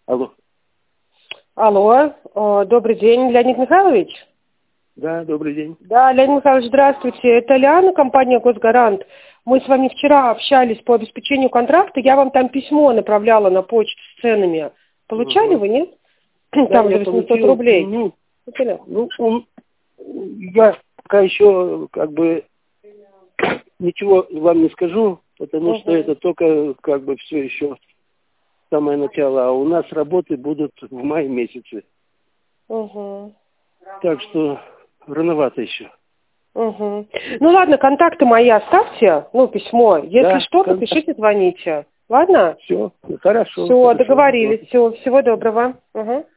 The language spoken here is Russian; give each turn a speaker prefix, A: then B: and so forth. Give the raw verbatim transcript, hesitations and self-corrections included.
A: Алло.
B: Алло, э, добрый день, Леонид Михайлович?
A: Да, добрый день.
B: Да, Леонид Михайлович, здравствуйте. Это Лиана, компания «Госгарант». Мы с вами вчера общались по обеспечению контракта. Я вам там письмо направляла на почту с ценами. Получали
A: Угу.
B: вы, нет?
A: Да,
B: Там
A: я
B: за восемьсот
A: получил,
B: рублей.
A: Ну,
B: Купили?
A: ну, он- я пока еще как бы ничего вам не скажу, потому
B: Угу.
A: что это только как бы все еще самое начало. А у нас работы будут в мае месяце.
B: Угу.
A: Так что рановато еще.
B: Угу. Ну ладно, контакты мои оставьте, ну, письмо. Если
A: Да,
B: что-то,
A: когда...
B: пишите, звоните. Ладно?
A: Все, хорошо.
B: Все,
A: хорошо.
B: договорились. Все, всего доброго. Угу.